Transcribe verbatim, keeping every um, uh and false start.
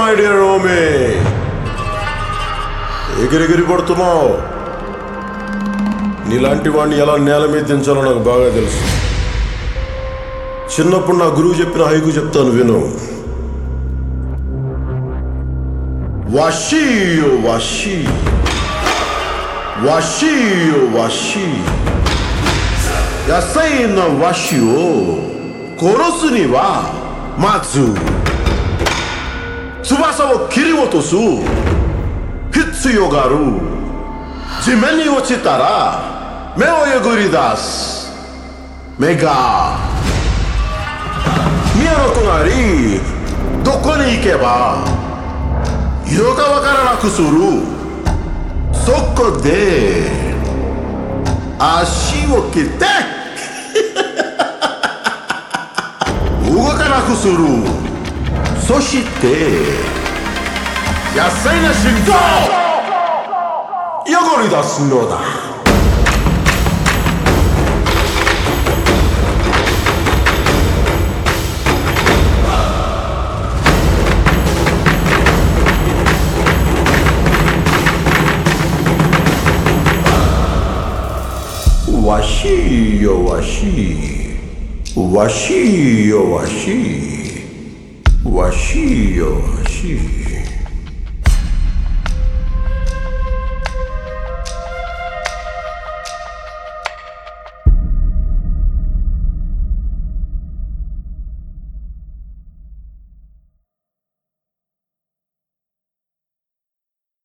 My dear రోమి, ఎగిరెగిరి పడుతున్నావు. నీలాంటి వాడిని ఎలా నేల మీద దించాలో నాకు బాగా తెలుసు. చిన్నప్పుడు నా గురువు చెప్పిన హైకు చెప్తాను విను. వాషియో వాషి, వాషియో వాషి,野菜の和紙を殺すにはまず翼を切り落とす必要がある。地面に落ちたら目をえぐり出す。目が見えなくなり、どこに行けば色がわからなくする。そこで足を切って動かなくする。そして野菜の心臓汚れ出すのだ。わしよわし、わしよわし、わしよわし。